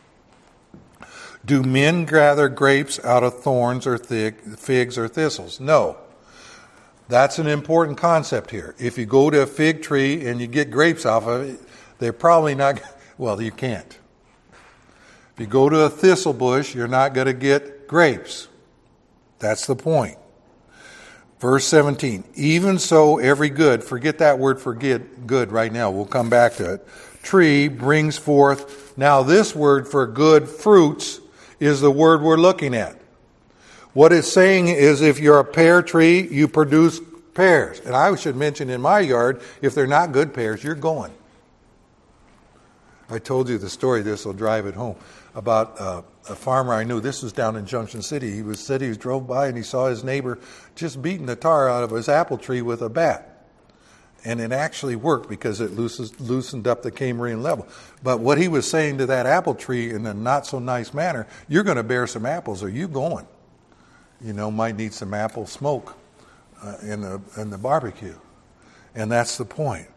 Do men gather grapes out of thorns or figs or thistles? No. That's an important concept here. If you go to a fig tree and you get grapes off of it, they're probably not, well, you can't. If you go to a thistle bush, you're not going to get grapes. That's the point. Verse 17, even so every good, forget that word for good right now, we'll come back to it, tree brings forth, now this word for good fruits is the word we're looking at. What it's saying is if you're a pear tree, you produce pears. And I should mention in my yard, if they're not good pears, you're going. I told you the story, this will drive it home, about a farmer I knew. This was down in Junction City. He drove by and he saw his neighbor just beating the tar out of his apple tree with a bat. And it actually worked because it loosened up the Cambrian level. But what he was saying to that apple tree in a not so nice manner, you're going to bear some apples, are you going? Might need some apple smoke in the barbecue. And that's the point.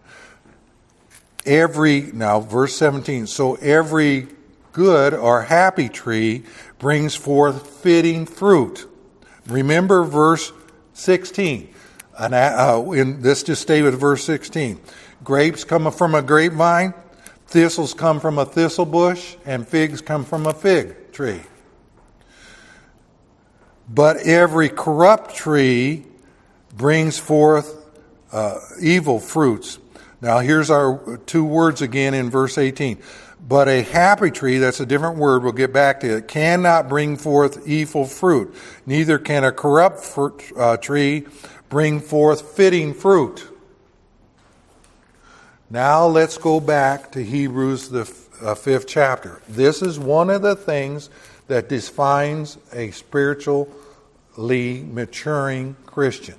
Verse 17, so every good or happy tree brings forth fitting fruit. Remember verse 16. Let's just stay with verse 16. Grapes come from a grapevine, thistles come from a thistle bush, and figs come from a fig tree. But every corrupt tree brings forth evil fruits. Now here's our two words again in verse 18. But a happy tree, that's a different word, we'll get back to it, cannot bring forth evil fruit. Neither can a corrupt tree bring forth fitting fruit. Now let's go back to Hebrews, the 5th chapter. This is one of the things that defines a spiritually maturing Christian.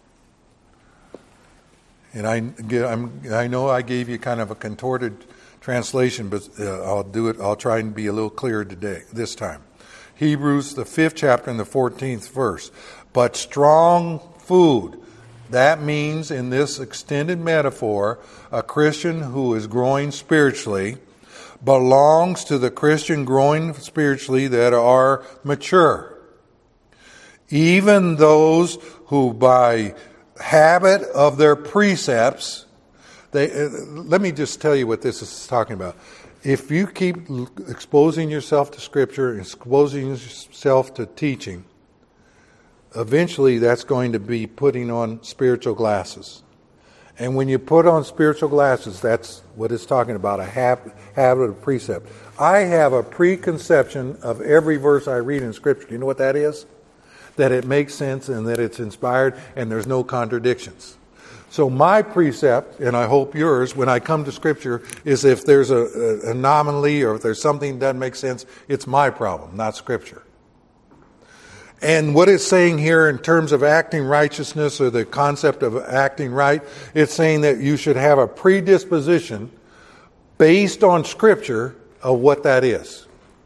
And I know I gave you kind of a contorted translation, but I'll try and be a little clearer this time. Hebrews, the 5th chapter and the 14th verse. But strong food, that means in this extended metaphor, a Christian who is growing spiritually belongs to the Christian growing spiritually that are mature. Even those who by habit of their precepts, let me just tell you what this is talking about. If you keep exposing yourself to Scripture, exposing yourself to teaching, eventually that's going to be putting on spiritual glasses. And when you put on spiritual glasses, that's what it's talking about, a habit of precept. I have a preconception of every verse I read in Scripture. Do you know what that is? That it makes sense and that it's inspired and there's no contradictions. So my precept, and I hope yours, when I come to Scripture, is if there's an anomaly or if there's something that doesn't make sense, it's my problem, not Scripture. And what it's saying here in terms of acting righteousness or the concept of acting right, it's saying that you should have a predisposition based on Scripture of what that is.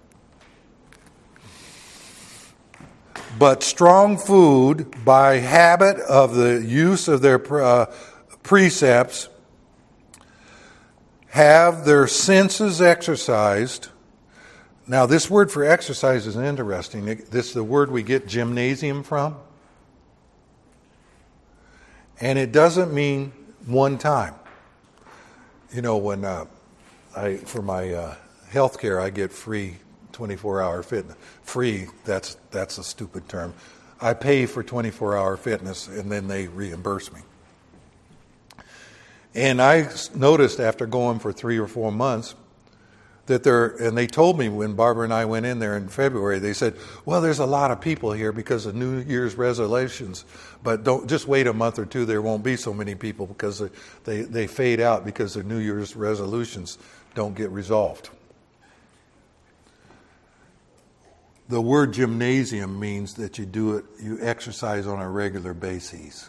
But strong food, by habit of the use of their precepts, have their senses exercised. Now, this word for exercise is interesting. This is the word we get gymnasium from. And it doesn't mean one time. When for my health care, I get free 24-hour fitness. Free, that's a stupid term. I pay for 24-hour fitness and then they reimburse me. And I noticed after going for 3 or 4 months that and they told me when Barbara and I went in there in February, they said, well, there's a lot of people here because of New Year's resolutions, but don't just wait a month or two, there won't be so many people because they fade out because the New Year's resolutions don't get resolved. The word gymnasium means that you exercise on a regular basis.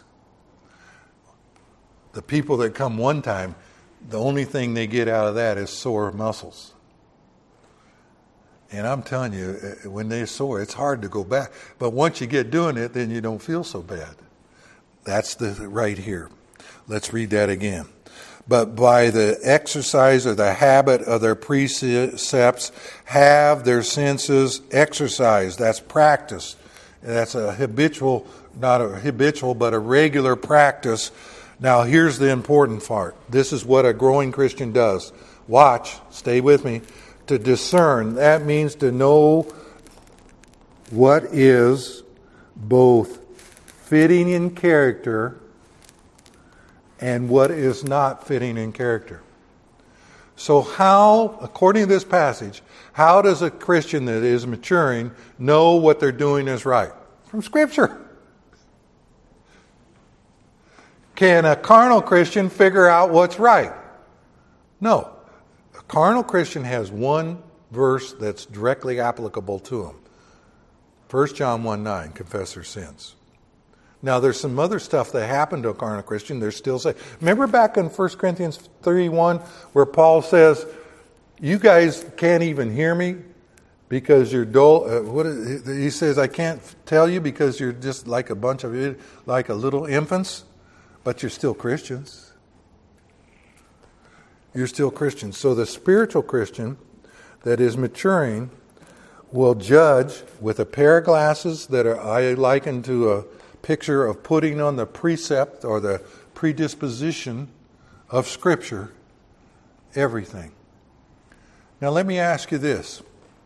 The people that come one time, the only thing they get out of that is sore muscles. And I'm telling you, when they're sore, it's hard to go back. But once you get doing it, then you don't feel so bad. That's right here. Let's read that again. But by the exercise or the habit of their precepts, have their senses exercised. That's practice. That's a habitual, not a habitual, but a regular practice. Now, here's the important part. This is what a growing Christian does. Watch, stay with me. To discern, that means to know what is both fitting in character and what is not fitting in character. So how, according to this passage, how does a Christian that is maturing know what they're doing is right? From Scripture. Can a carnal Christian figure out what's right? No. A carnal Christian has one verse that's directly applicable to him. 1 John 1:9, confess their sins. Now, there's some other stuff that happened to a carnal Christian. They're still saved. Remember back in 1 Corinthians 3:1 where Paul says, you guys can't even hear me because you're dull. He says, I can't tell you because you're just like a bunch of, like a little infants, but you're still Christians. You're still Christians. So the spiritual Christian that is maturing will judge with a pair of glasses that I liken to a picture of putting on the precept or the predisposition of Scripture, everything. Now let me ask you this.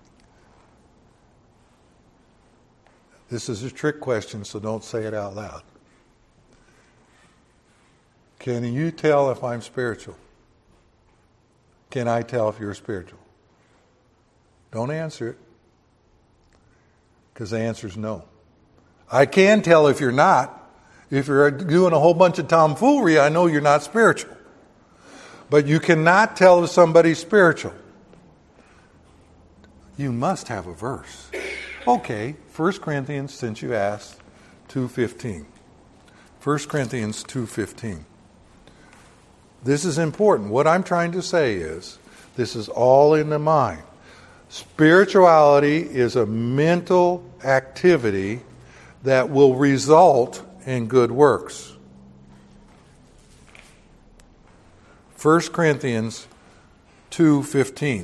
This is a trick question, so don't say it out loud. Can you tell if I'm spiritual? Can I tell if you're spiritual? Don't answer it, because the answer is no. I can tell if you're not. If you're doing a whole bunch of tomfoolery, I know you're not spiritual. But you cannot tell if somebody's spiritual. You must have a verse. Okay, 1 Corinthians, since you asked, 2:15. 1 Corinthians 2:15. This is important. What I'm trying to say is, this is all in the mind. Spirituality is a mental activity that will result in good works. 1 Corinthians 2:15.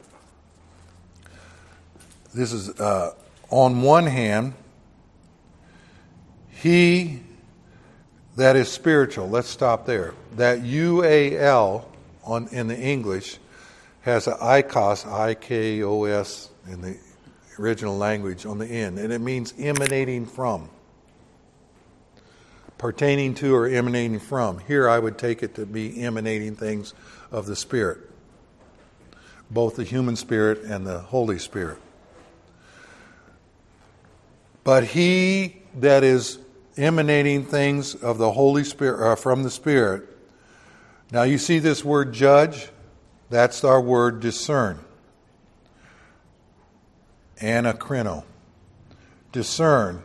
This is, on one hand, he that is spiritual. Let's stop there. That UAL in the English has an ikos, I-K-O-S, in the original language on the end, and it means emanating from. Pertaining to or emanating from. Here I would take it to be emanating things of the Spirit. Both the human spirit and the Holy Spirit. But he that is emanating things of the Holy Spirit, from the Spirit. Now you see this word judge? That's our word discern. Anakrino. Discern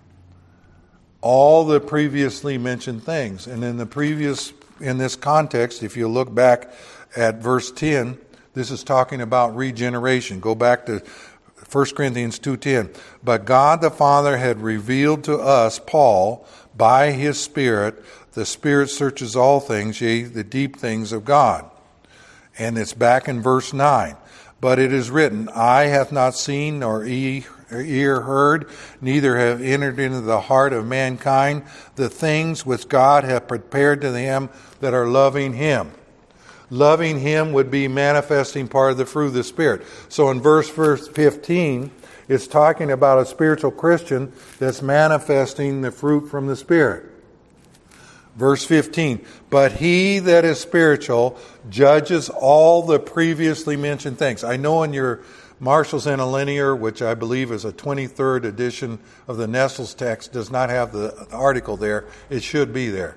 all the previously mentioned things. And in this context, if you look back at verse 10, this is talking about regeneration. Go back to 1 Corinthians 2:10. But God the Father had revealed to us, Paul, by his Spirit. The Spirit searches all things, yea, the deep things of God. And it's back in verse 9. But it is written, eye hath not seen, nor ear heard, neither have entered into the heart of mankind the things which God hath prepared to them that are loving him. Loving him would be manifesting part of the fruit of the Spirit. So in verse 15, it's talking about a spiritual Christian that's manifesting the fruit from the Spirit. Verse 15, but he that is spiritual judges all the previously mentioned things. I know in your Marshall's Interlinear, which I believe is a 23rd edition of the Nestle's text, does not have the article there. It should be there.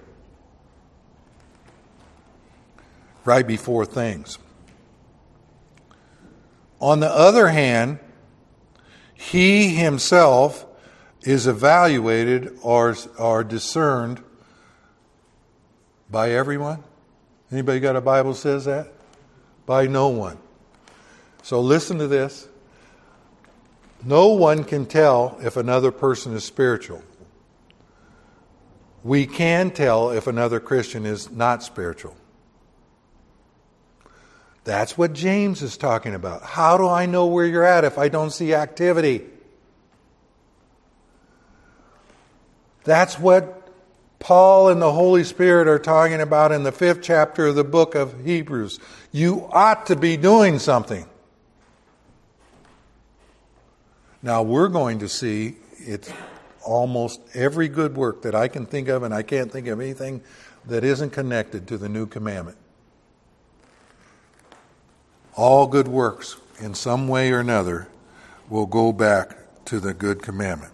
Right before things. On the other hand, he himself is evaluated or discerned by everyone. Anybody got a Bible that says that? By no one. So listen to this. No one can tell if another person is spiritual. We can tell if another Christian is not spiritual. That's what James is talking about. How do I know where you're at if I don't see activity? That's what Paul and the Holy Spirit are talking about in the 5th chapter of the book of Hebrews. You ought to be doing something. Now we're going to see it's almost every good work that I can think of, and I can't think of anything that isn't connected to the new commandment. All good works, in some way or another, will go back to the good commandment.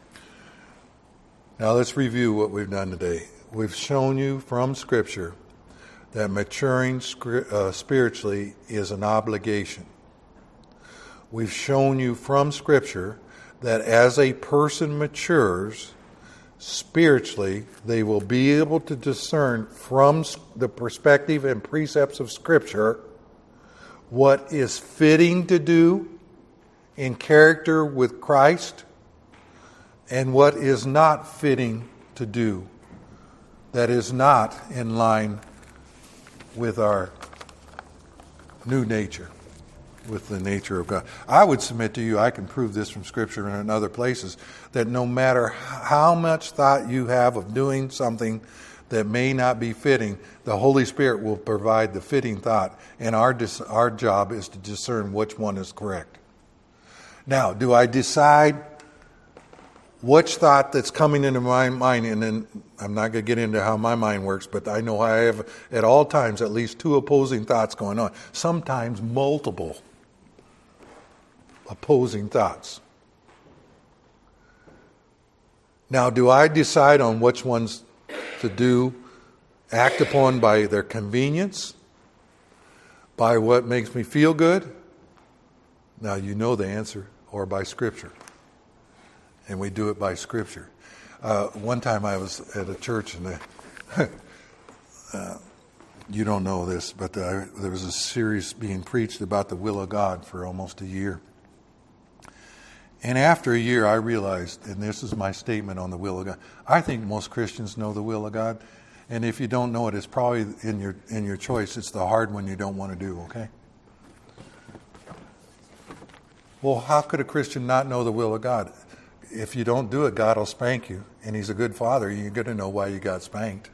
Now let's review what we've done today. We've shown you from Scripture that maturing spiritually is an obligation. We've shown you from Scripture that as a person matures spiritually, they will be able to discern from the perspective and precepts of Scripture what is fitting to do in character with Christ and what is not fitting to do, that is not in line with our new nature, with the nature of God. I would submit to you, I can prove this from Scripture and in other places, that no matter how much thought you have of doing something that may not be fitting, the Holy Spirit will provide the fitting thought, and our job is to discern which one is correct. Now, do I decide which thought that's coming into my mind, and then I'm not going to get into how my mind works, but I know I have at all times at least two opposing thoughts going on, sometimes multiple opposing thoughts. Now, do I decide on which ones to do, act upon by their convenience, by what makes me feel good? Now, you know the answer, or by Scripture. And we do it by Scripture. One time I was at a church, and you don't know this, but there was a series being preached about the will of God for almost a year. And after a year, I realized, and this is my statement on the will of God, I think most Christians know the will of God. And if you don't know it, it's probably in your choice. It's the hard one you don't want to do, okay? Well, how could a Christian not know the will of God? If you don't do it, God will spank you. And He's a good Father. You're going to know why you got spanked.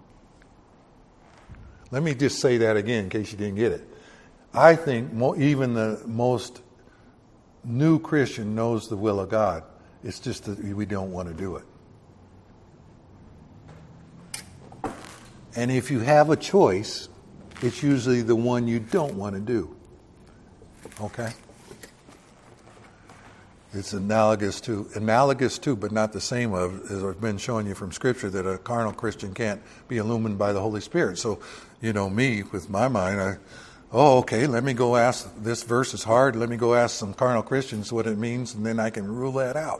Let me just say that again in case you didn't get it. I think even the most new Christian knows the will of God. It's just that we don't want to do it. And if you have a choice, it's usually the one you don't want to do. Okay? It's analogous to, but not the same of, as I've been showing you from Scripture, that a carnal Christian can't be illumined by the Holy Spirit. So, me, with my mind, okay, let me go ask, this verse is hard, let me go ask some carnal Christians what it means, and then I can rule that out.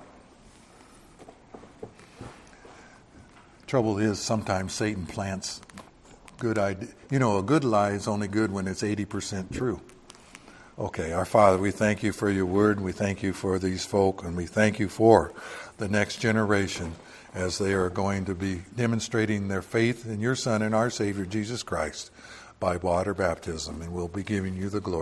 Trouble is, sometimes Satan plants good idea. A good lie is only good when it's 80% true. Okay, our Father, we thank you for your word, and we thank you for these folk, and we thank you for the next generation as they are going to be demonstrating their faith in your Son and our Savior, Jesus Christ, by water baptism, and we'll be giving you the glory.